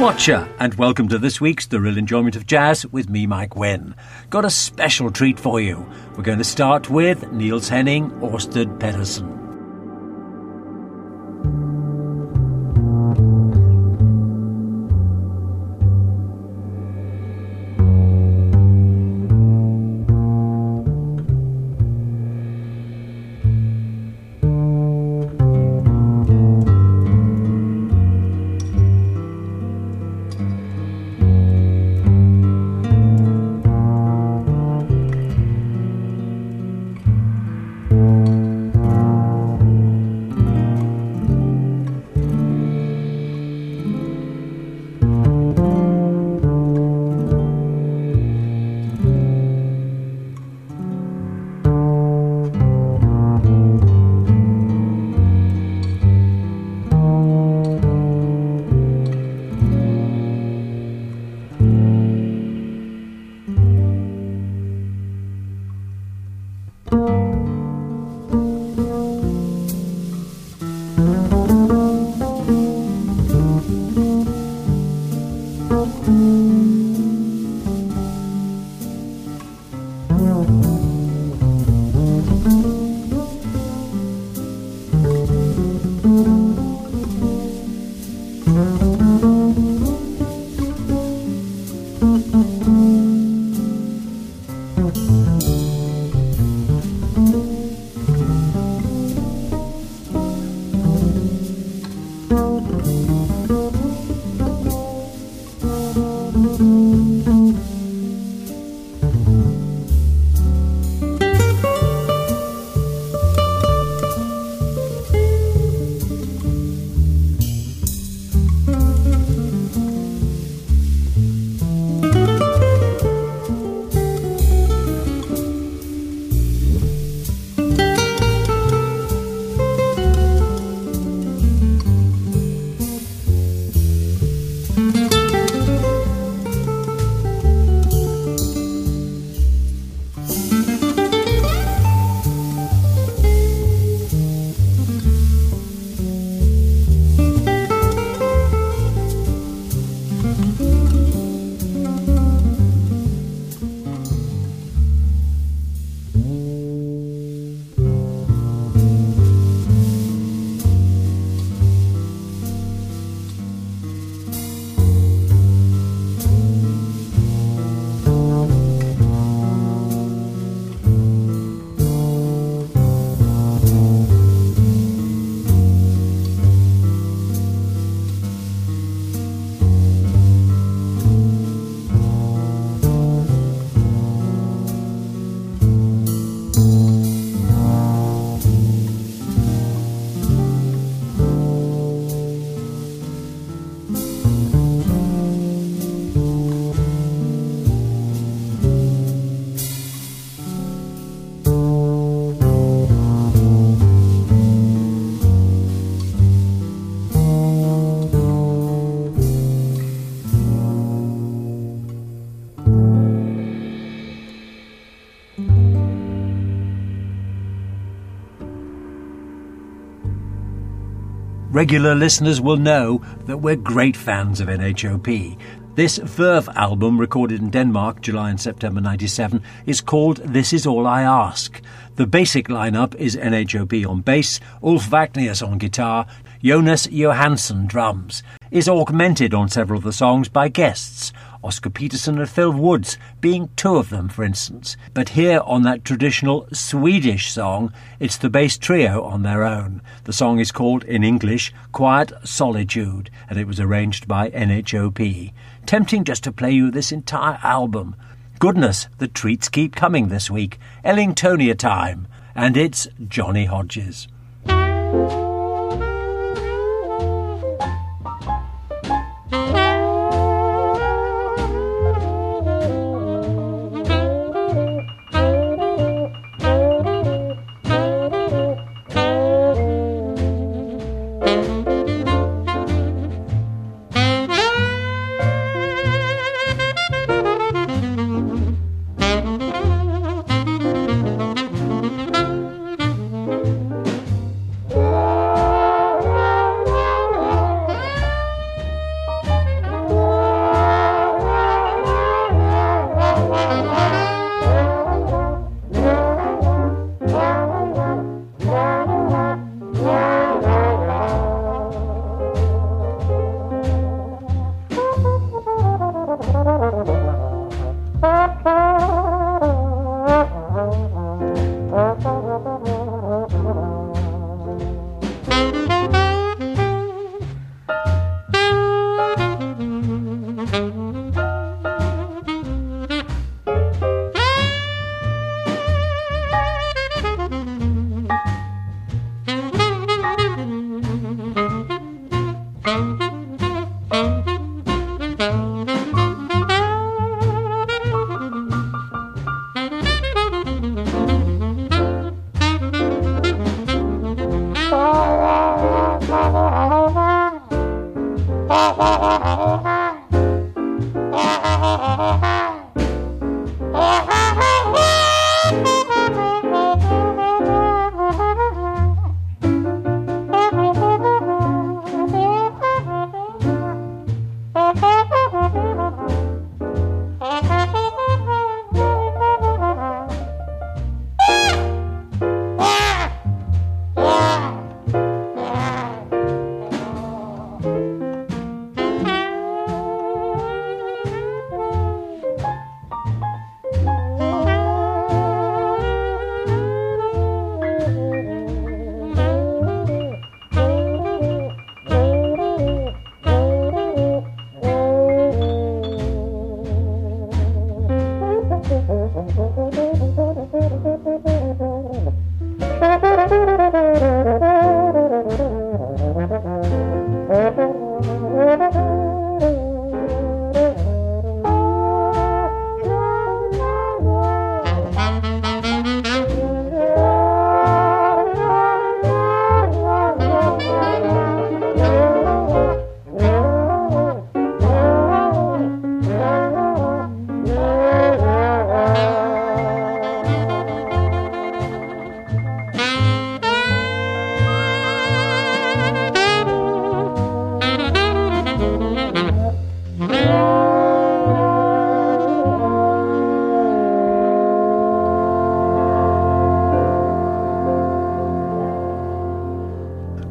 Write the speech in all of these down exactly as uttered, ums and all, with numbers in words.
Watcher, and welcome to this week's The Real Enjoyment of Jazz with me, Mike Wynn. Got a special treat for you. We're going to start with Niels Henning Ørsted Pedersen. Regular listeners will know that we're great fans of N H O P. This Verve album, recorded in Denmark, July and September ninety-seven, is called This Is All I Ask. The basic lineup is N H O P on bass, Ulf Wacknius on guitar, Jonas Johansson drums. Is augmented on several of the songs by guests, Oscar Peterson and Phil Woods being two of them, for instance. But here on that traditional Swedish song, it's the bass trio on their own. The song is called, in English, Quiet Solitude, and it was arranged by N H O P. Tempting just to play you this entire album. Goodness, the treats keep coming this week. Ellingtonia time, and it's Johnny Hodges. Oh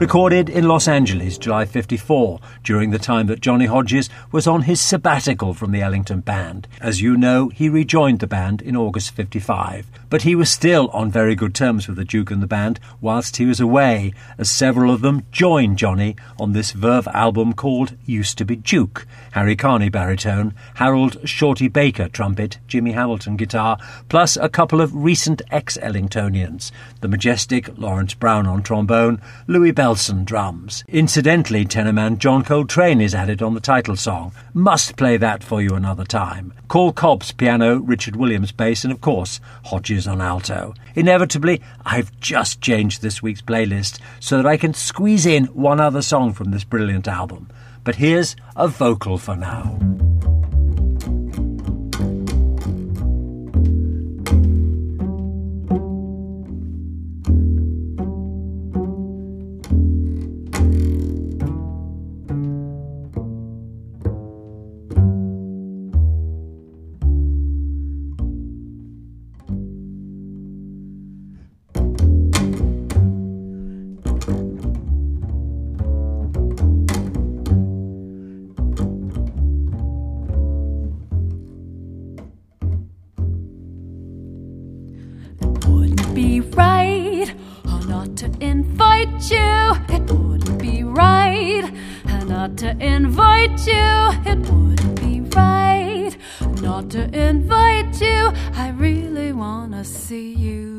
recorded in Los Angeles, July fifty-four, during the time that Johnny Hodges was on his sabbatical from the Ellington Band. As you know, he rejoined the band in August fifty-five, but he was still on very good terms with the Duke and the band whilst he was away, as several of them joined Johnny on this Verve album called Used to be Duke. Harry Carney baritone, Harold Shorty Baker trumpet, Jimmy Hamilton guitar, plus a couple of recent ex-Ellingtonians, the majestic Lawrence Brown on trombone, Louis Belson drums. Incidentally, tenorman John Coltrane is added on the title song. Must play that for you another time. Cole Cobbs piano, Richard Williams bass, and of course Hodges on alto. Inevitably, I've just changed this week's playlist so that I can squeeze in one other song from this brilliant album. But here's a vocal for now. To invite you, it wouldn't be right not to invite you. I really wanna see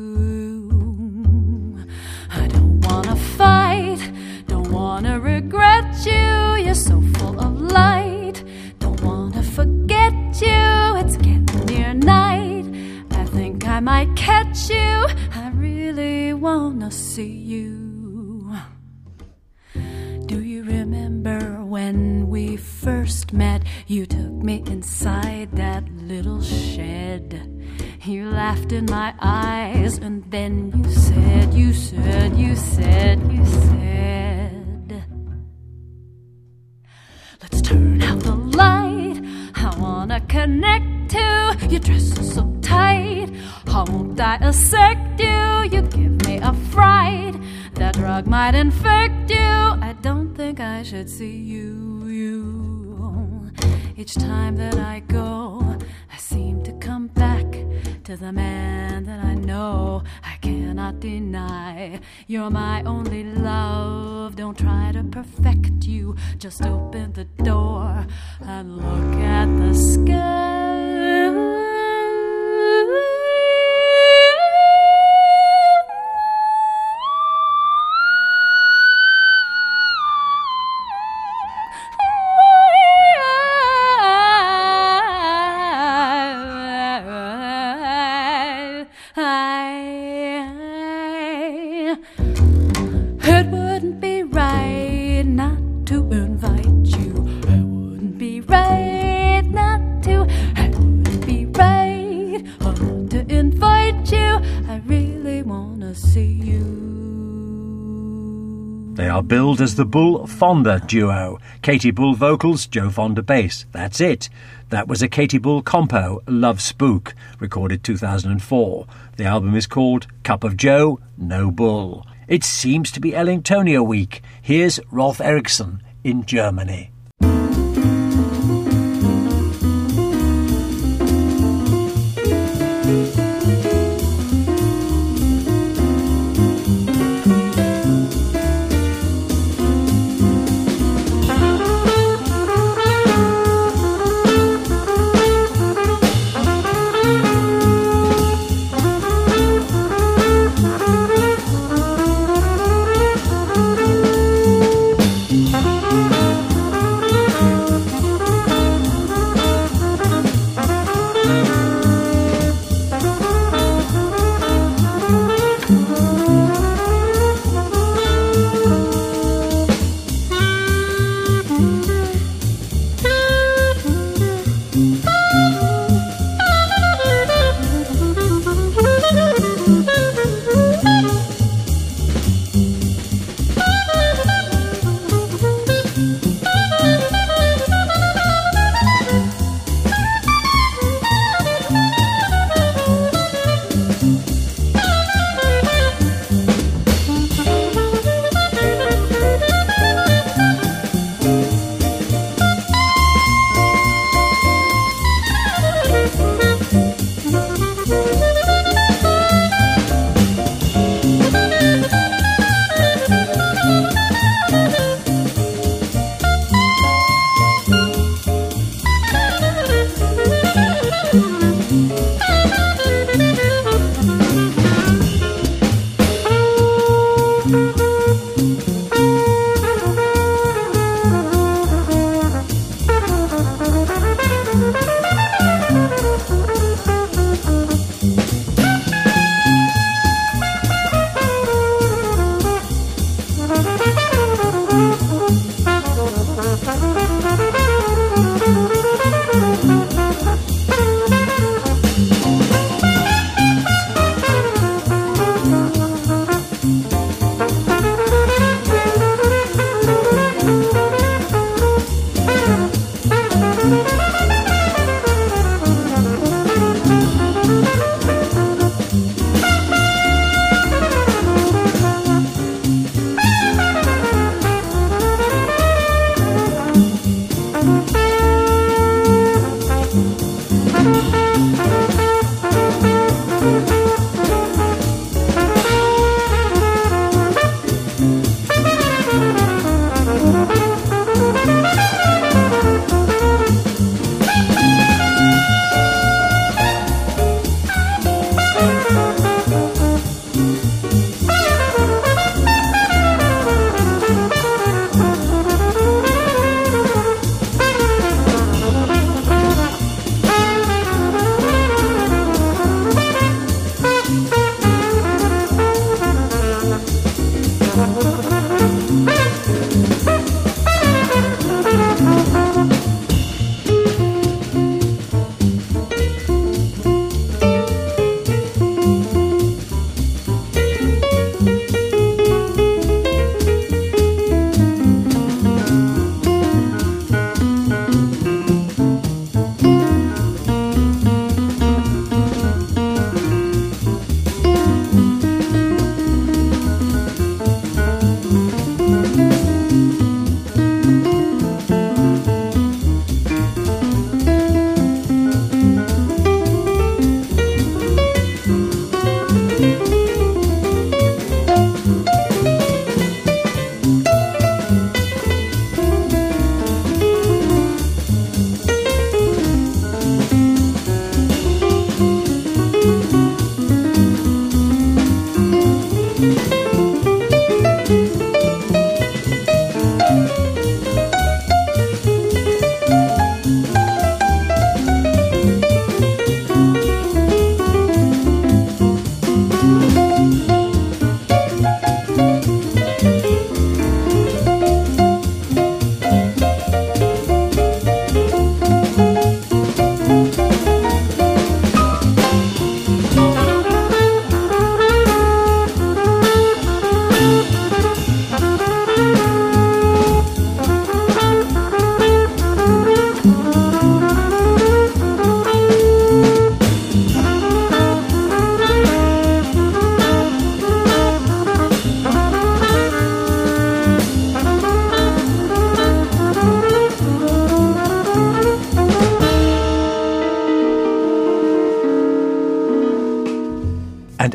you. I don't wanna fight, don't wanna regret you. You're so full of light, don't wanna forget you. It's getting near night, I think I might catch you. I really wanna see you. Do you remember when we first met? You took me inside that little shed. You laughed in my eyes and then you said, you said, you said, you said, let's turn out the light. I wanna connect to your dress is so tight. How won't I dissect you? You give me a fright. That drug might infect you. I don't think I should see you, you. Each time that I go, I seem to come back to the man that I know. I cannot deny you're my only love. Don't try to perfect you, just open the door and look at the sky. Billed as the Bull Fonda duo. Katie Bull vocals, Joe Fonda bass. That's it. That was a Katie Bull compo, Love Spook, recorded two thousand four. The album is called Cup of Joe, No Bull. It seems to be Ellingtonia week. Here's Rolf Erikson in Germany.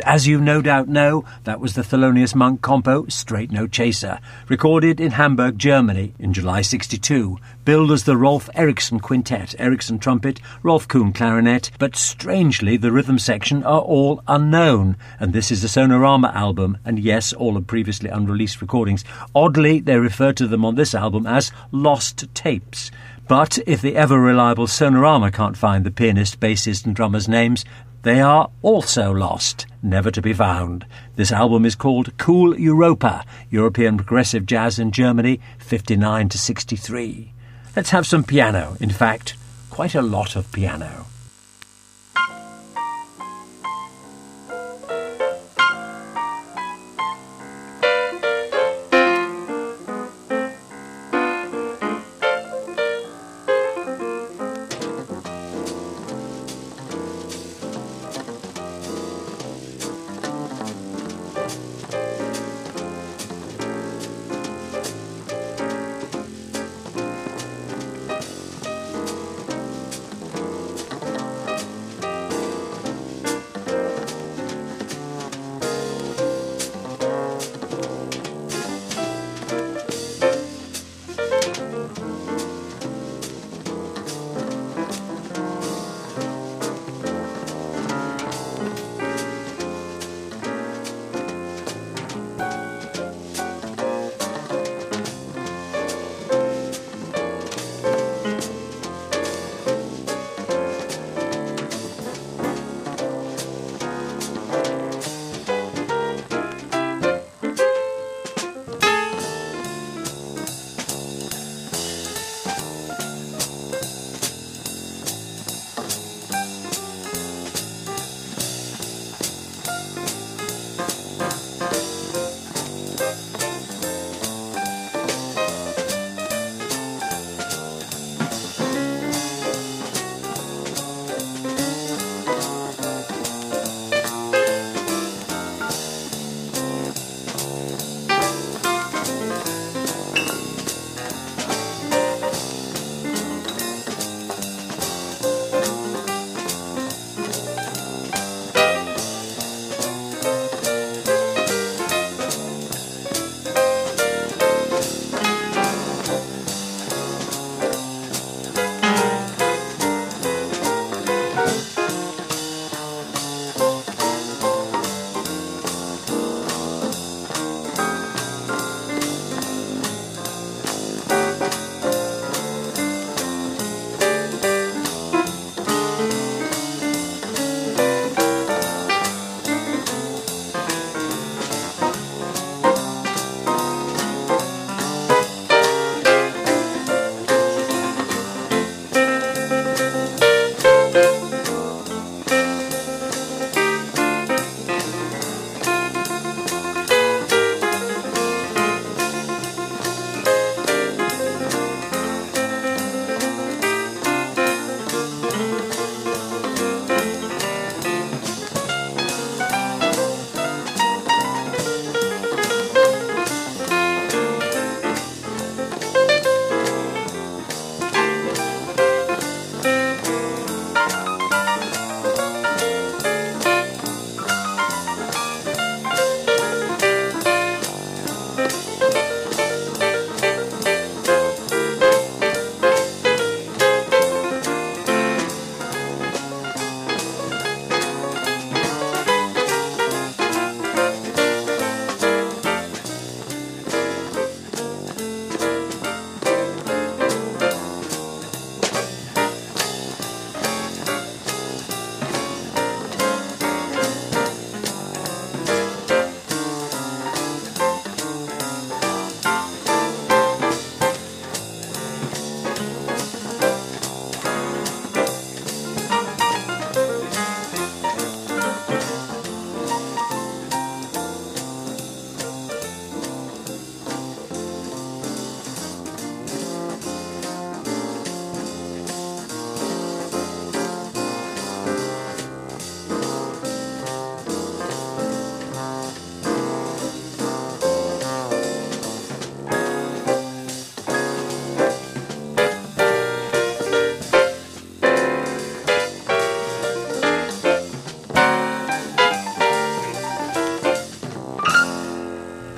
as you no doubt know, that was the Thelonious Monk compo Straight No Chaser, recorded in Hamburg, Germany in July sixty-two, billed as the Rolf Eriksson Quintet, Eriksson trumpet, Rolf Kuhn clarinet, but strangely the rhythm section are all unknown, and this is a Sonorama album, and yes, all of previously unreleased recordings. Oddly, they refer to them on this album as lost tapes. But if the ever-reliable Sonorama can't find the pianist, bassist and drummer's names, they are also lost, never to be found. This album is called Cool Europa, European Progressive Jazz in Germany, fifty-nine to sixty-three. Let's have some piano, in fact, quite a lot of piano.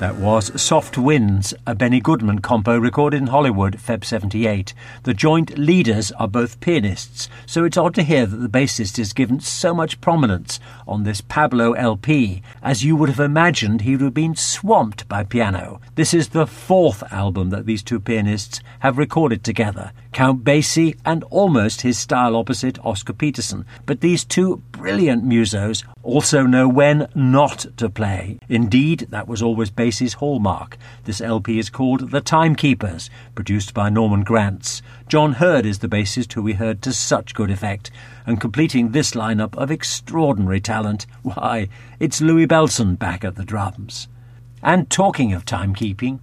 That was Soft Winds, a Benny Goodman compo recorded in Hollywood, February seventy-eight. The joint leaders are both pianists, so it's odd to hear that the bassist is given so much prominence on this Pablo L P, as you would have imagined he would have been swamped by piano. This is the fourth album that these two pianists have recorded together. Count Basie and almost his style opposite, Oscar Peterson. But these two brilliant musos also know when not to play. Indeed, that was always Basie's hallmark. This L P is called The Timekeepers, produced by Norman Granz. John Hurd is the bassist, who we heard to such good effect. And completing this lineup of extraordinary talent, why, it's Louis Bellson back at the drums. And talking of timekeeping,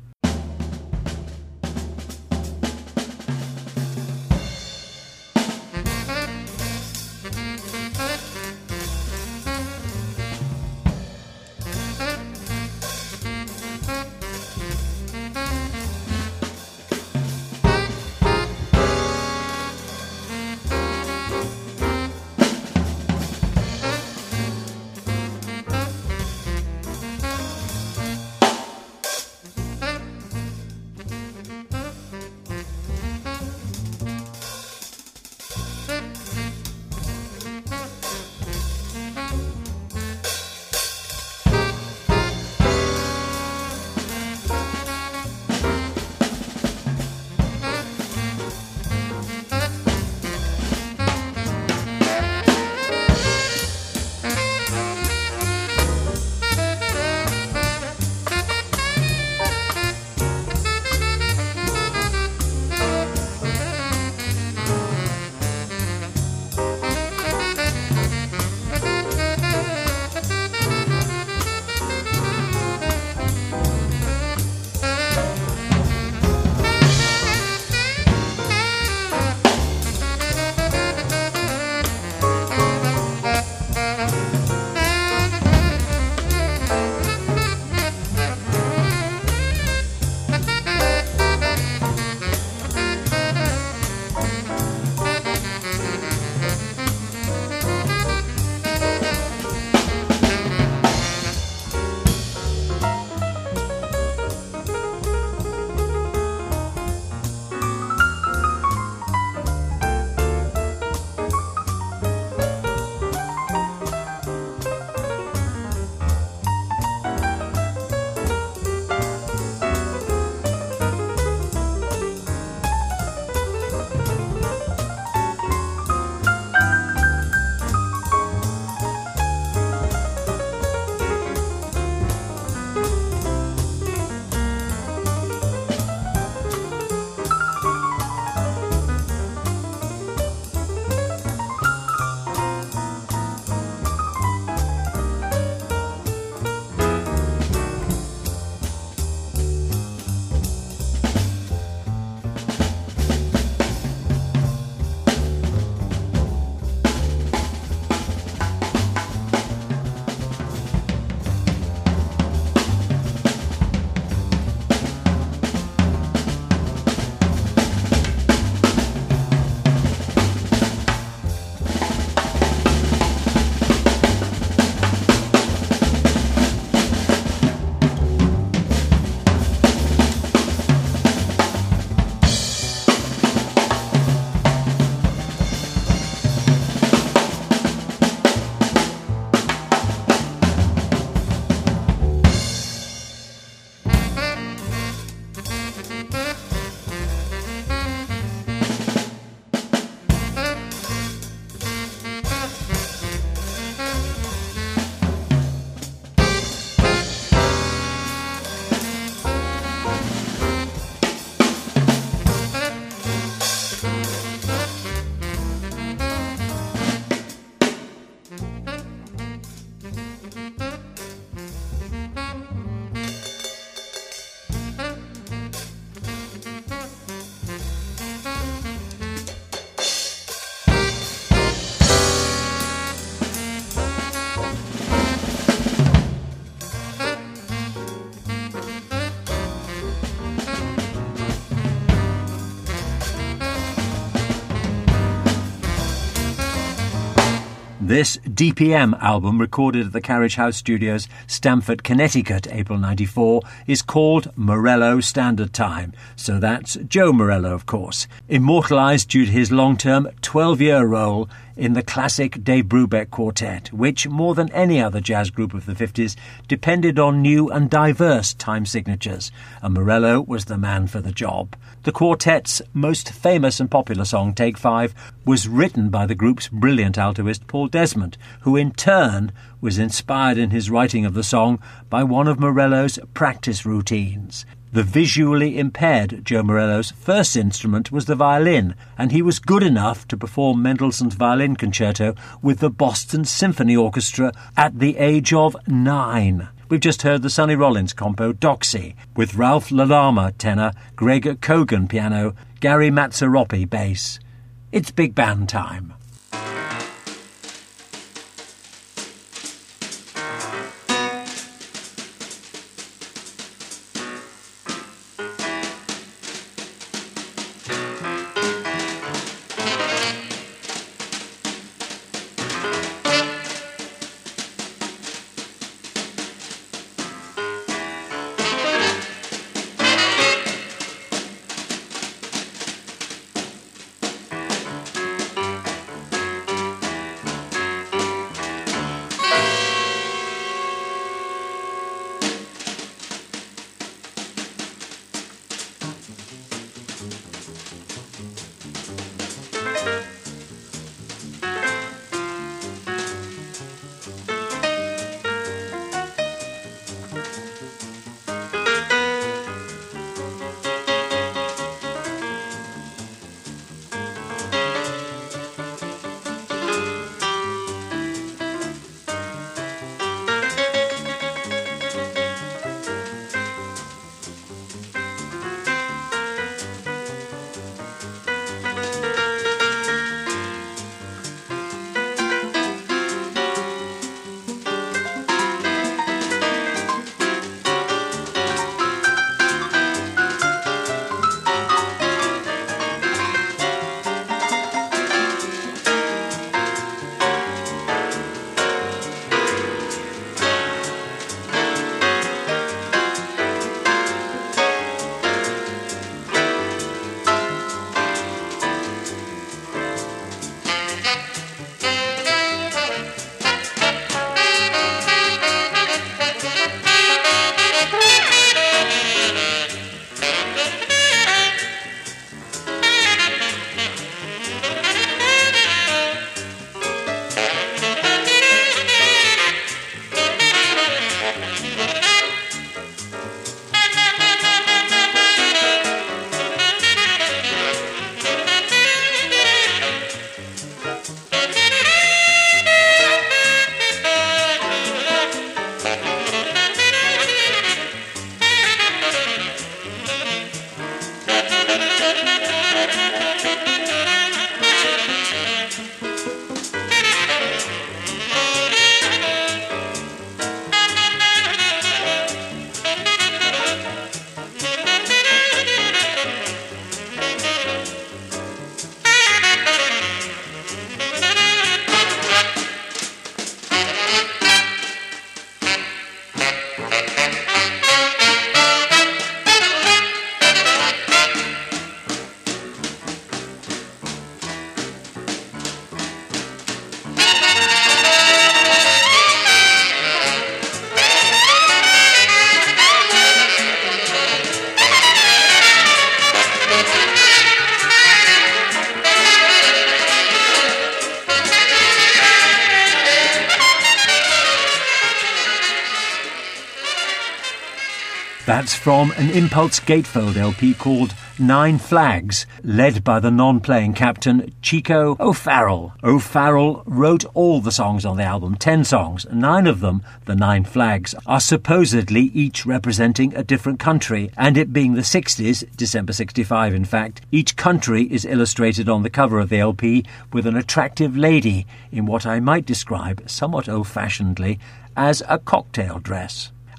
This D P M album, recorded at the Carriage House Studios, Stamford, Connecticut, April ninety-four, is called Morello Standard Time. So that's Joe Morello, of course, immortalised due to his long-term twelve-year role in the classic Dave Brubeck Quartet, which, more than any other jazz group of the fifties, depended on new and diverse time signatures, and Morello was the man for the job. The quartet's most famous and popular song, Take Five, was written by the group's brilliant altoist Paul Desmond, who in turn was inspired in his writing of the song by one of Morello's practice routines. The visually impaired Joe Morello's first instrument was the violin, and he was good enough to perform Mendelssohn's Violin Concerto with the Boston Symphony Orchestra at the age of nine. We've just heard the Sonny Rollins compo Doxy, with Ralph Lalama tenor, Greg Kogan piano, Gary Mazzaropi bass. It's big band time. That's from an Impulse Gatefold L P called Nine Flags, led by the non-playing captain Chico O'Farrell. O'Farrell wrote all the songs on the album, ten songs. Nine of them, the Nine Flags, are supposedly each representing a different country, and it being the sixties, December sixty-five in fact, each country is illustrated on the cover of the L P with an attractive lady in what I might describe, somewhat old-fashionedly, as a cocktail dress.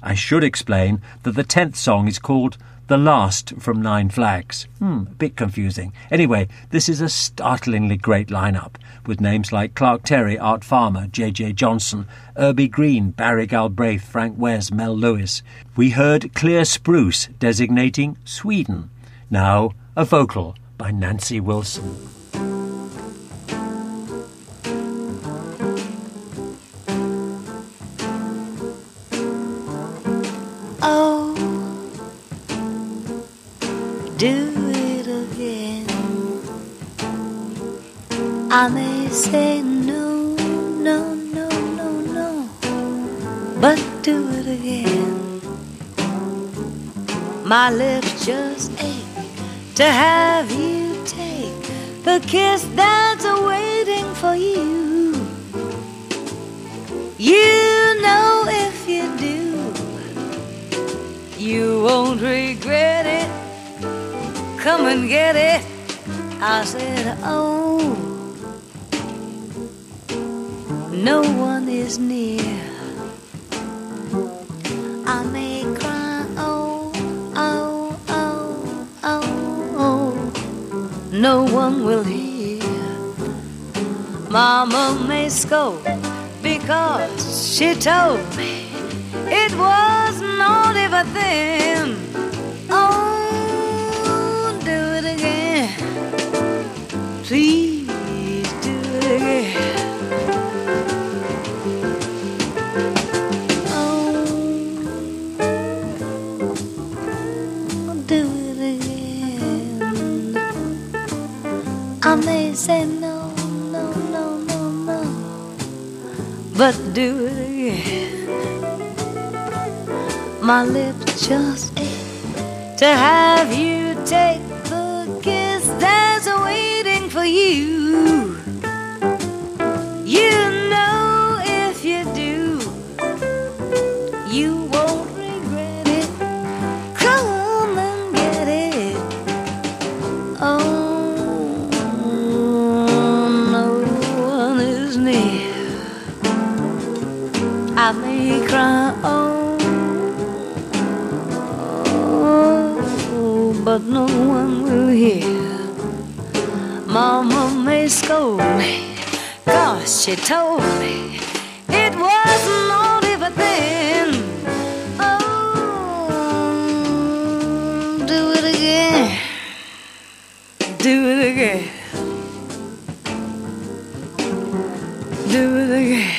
I should explain that the tenth song is called The Last from Nine Flags. Hmm, a bit confusing. Anyway, this is a startlingly great lineup, with names like Clark Terry, Art Farmer, J J Johnson, Irby Green, Barry Galbraith, Frank Wes, Mel Lewis. We heard Clear Spruce designating Sweden. Now, a vocal by Nancy Wilson. Oh, do it again. I may say no, no, no, no, no, but do it again. My lips just ache to have you take the kiss that's waiting for you. You know if you do, you won't regret it. Come and get it. I said, oh, no one is near. I may cry, oh, oh, oh, oh, oh. No one will hear. Mama may scold because she told me it was naughty, but then, oh, do it again. Please do it again. Oh, do it again. I may say no, no, no, no, no, but do it again. My lips just ache to have you take the kiss that's waiting for you. You know if you do, you won't regret it. Come and get it. Oh, no one is near. I may cry, oh, but no one will hear. Mama may scold me, cause she told me it was naughty, but then, oh, do it again. Do it again. Do it again.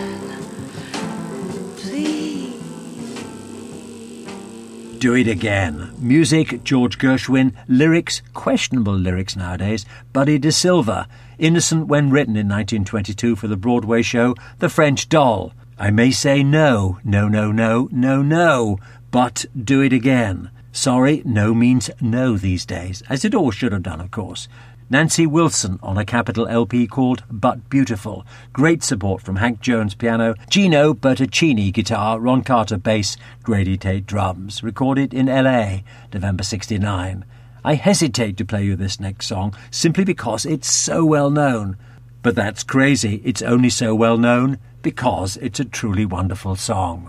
Do it again. Music, George Gershwin. Lyrics, questionable lyrics nowadays, Buddy De Silva. Innocent when written in nineteen twenty-two for the Broadway show The French Doll. I may say no, no, no, no, no, no, but do it again. Sorry, no means no these days, as it all should have done, of course. Nancy Wilson on a capital L P called But Beautiful. Great support from Hank Jones piano, Gino Bertoncini guitar, Ron Carter bass, Grady Tate drums. Recorded in L A, November sixty-nine. I hesitate to play you this next song simply because it's so well known. But that's crazy. It's only so well known because it's a truly wonderful song.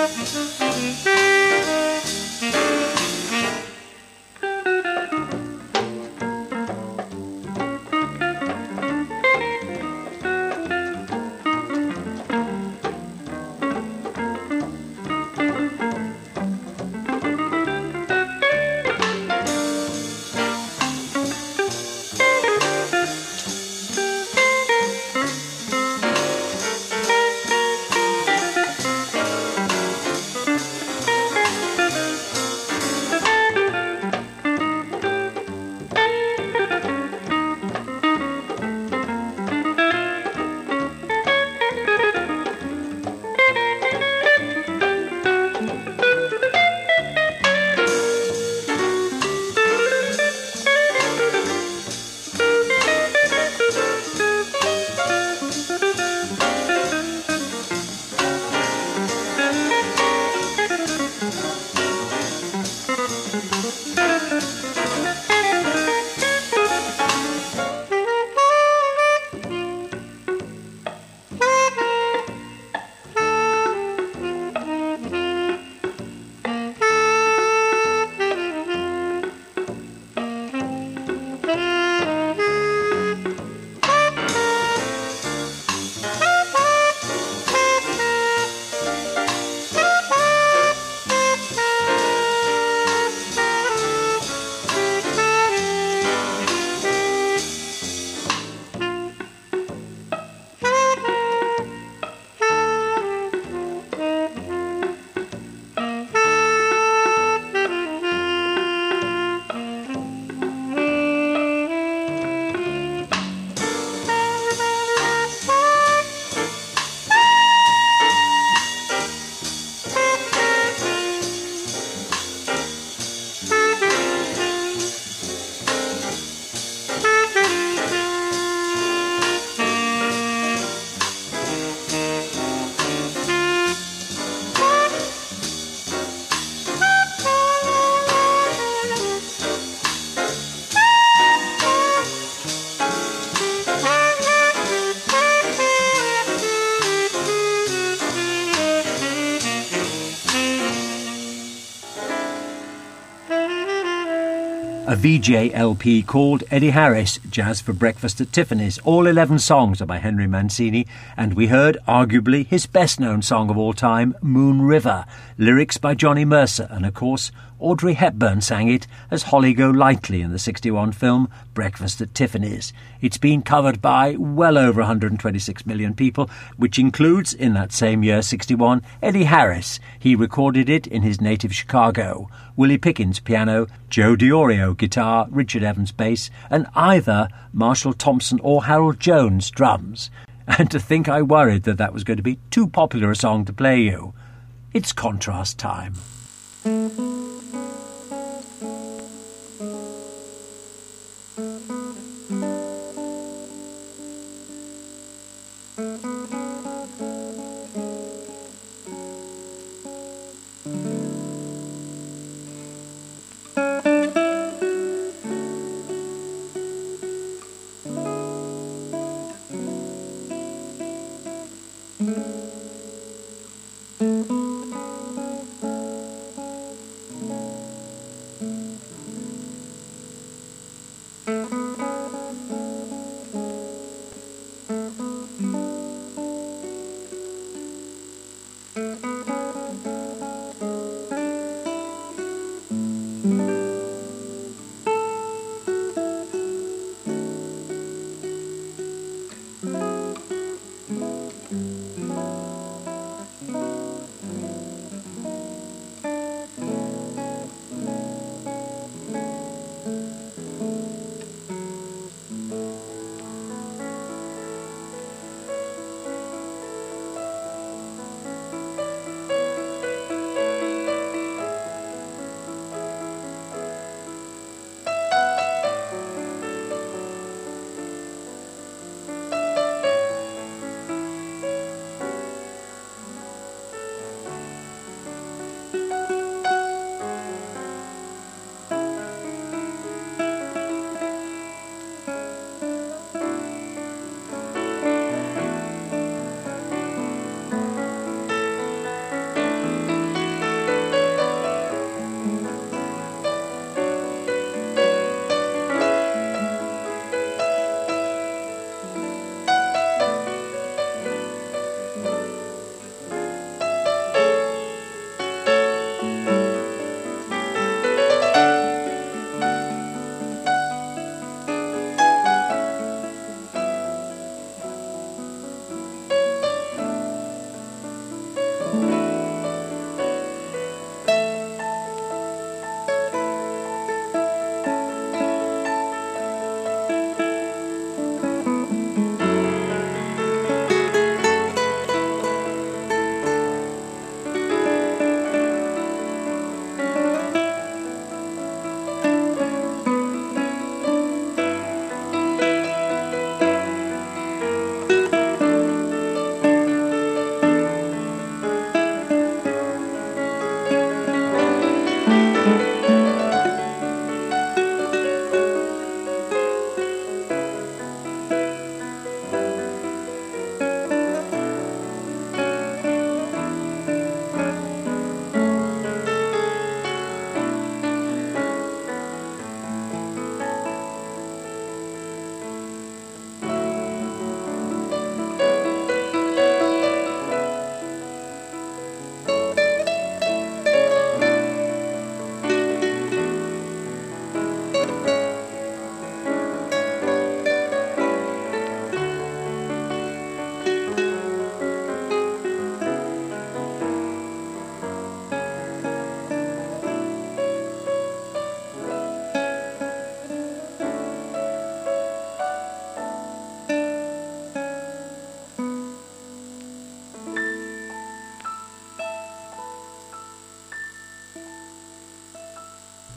A V J L P called Eddie Harris, Jazz for Breakfast at Tiffany's. All eleven songs are by Henry Mancini, and we heard arguably his best-known song of all time, Moon River, lyrics by Johnny Mercer, and of course Audrey Hepburn sang it as Holly Golightly in the sixty-one film Breakfast at Tiffany's. It's been covered by well over one hundred twenty-six million people, which includes, in that same year, sixty-one, Eddie Harris. He recorded it in his native Chicago. Willie Pickens, piano, Joe DiOrio, guitar, Richard Evans, bass, and either Marshall Thompson or Harold Jones, drums. And to think I worried that that was going to be too popular a song to play you. It's contrast time.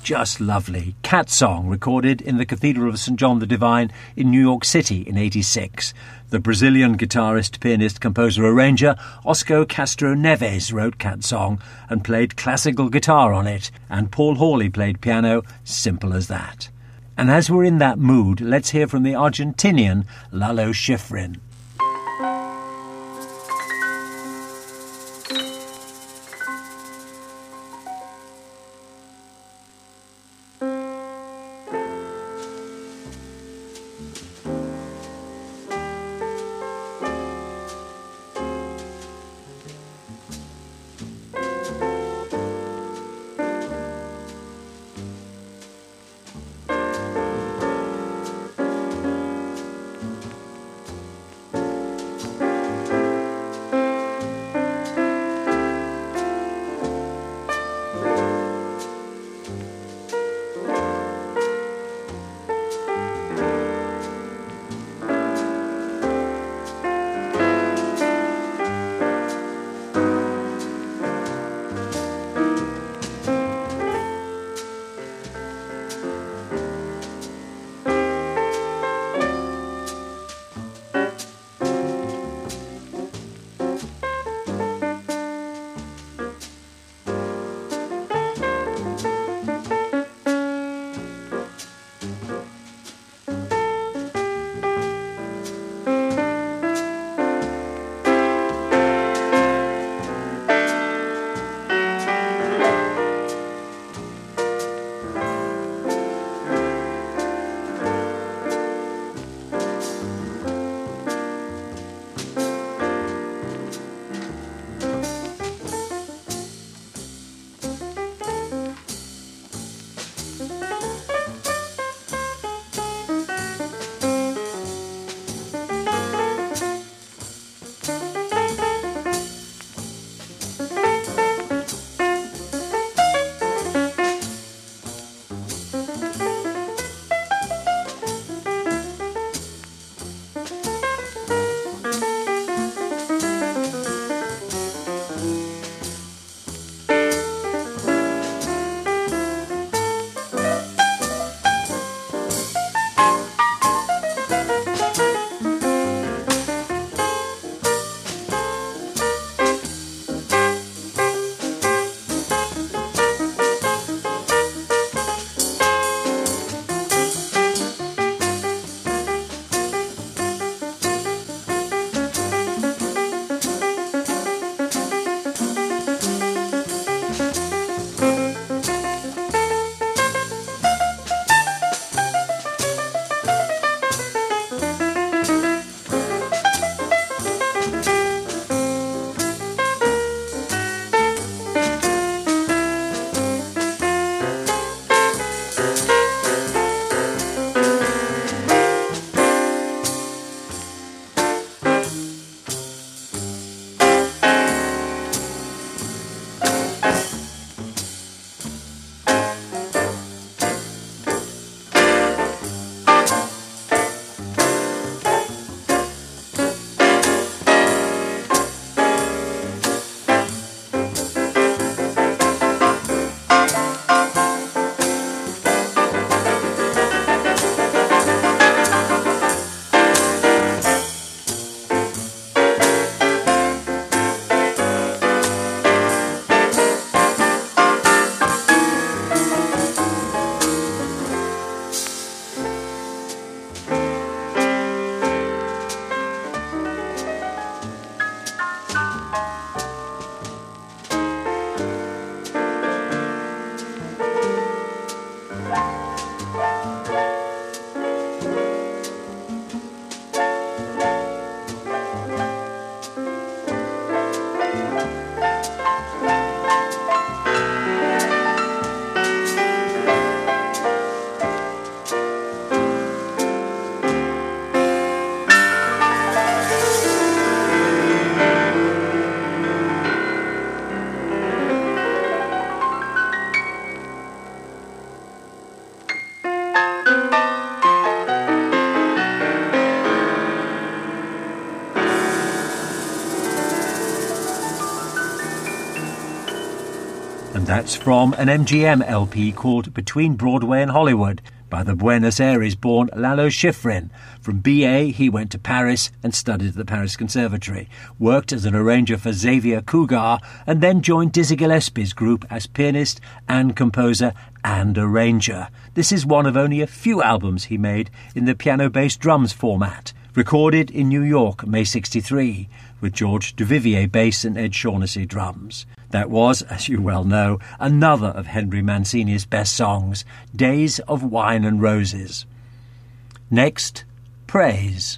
Just lovely. Cat Song, recorded in the Cathedral of Saint John the Divine in New York City in eighty-six. The Brazilian guitarist, pianist, composer, arranger Oscar Castro Neves wrote Cat Song and played classical guitar on it, and Paul Hawley played piano. Simple as that. And as we're in that mood, let's hear from the Argentinian Lalo Schifrin. And that's from an M G M L P called Between Broadway and Hollywood by the Buenos Aires-born Lalo Schifrin. From B A, he went to Paris and studied at the Paris Conservatory, worked as an arranger for Xavier Cougar, and then joined Dizzy Gillespie's group as pianist and composer and arranger. This is one of only a few albums he made in the piano-bass drums format, recorded in New York, May sixty-three, with George Duvivier bass and Ed Shaughnessy drums. That was, as you well know, another of Henry Mancini's best songs, Days of Wine and Roses. Next, Praise.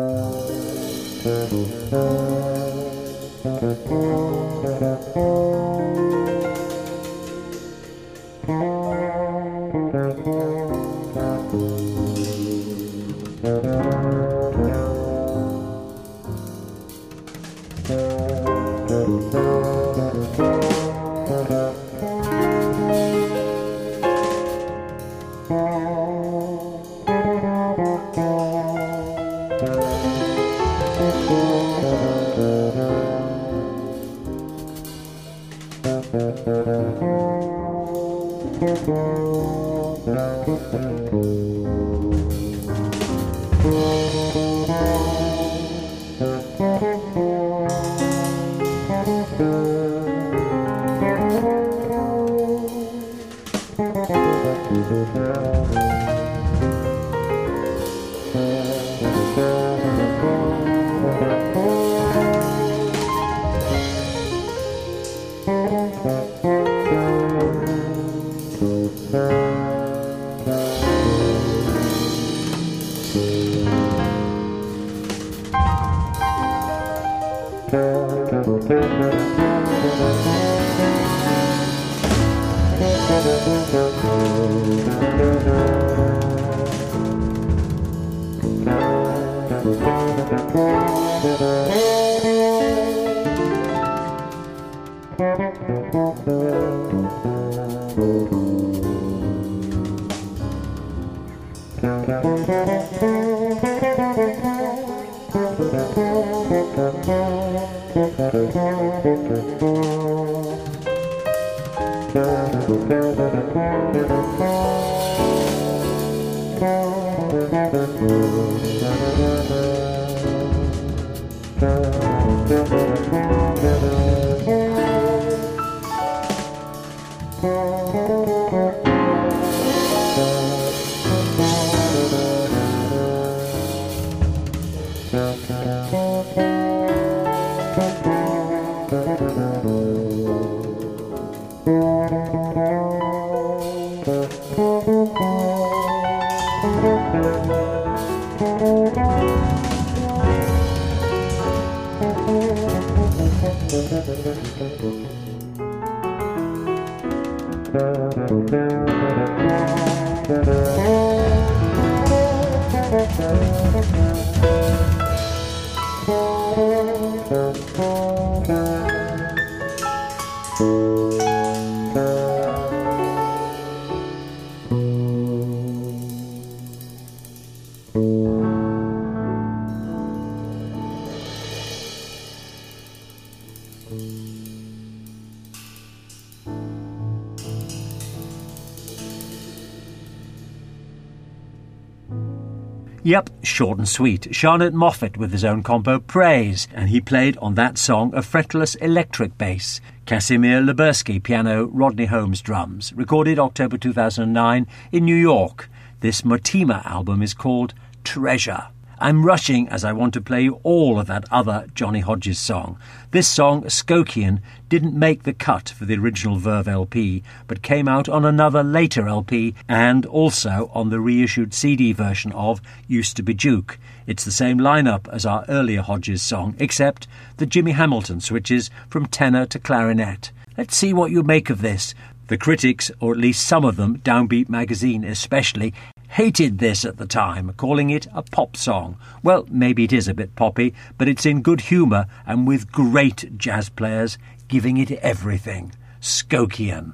Yep, short and sweet. Charlotte Moffat with his own compo, Praise, and he played on that song a fretless electric bass. Casimir Lubersky, piano, Rodney Holmes, drums. Recorded October two thousand nine in New York. This Motima album is called Treasure. I'm rushing as I want to play you all of that other Johnny Hodges song. This song, Skokian, didn't make the cut for the original Verve L P, but came out on another later L P and also on the reissued C D version of Used to Be Duke. It's the same lineup as our earlier Hodges song, except that Jimmy Hamilton switches from tenor to clarinet. Let's see what you make of this. The critics, or at least some of them, Downbeat magazine especially, hated this at the time, calling it a pop song. Well, maybe it is a bit poppy, but it's in good humour and with great jazz players giving it everything. Skokian.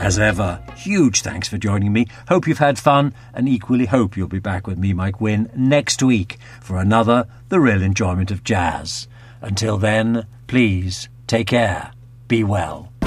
As ever, huge thanks for joining me. Hope you've had fun, and equally hope you'll be back with me, Mike Wynne, next week for another The Real Enjoyment of Jazz. Until then, please take care. Be well.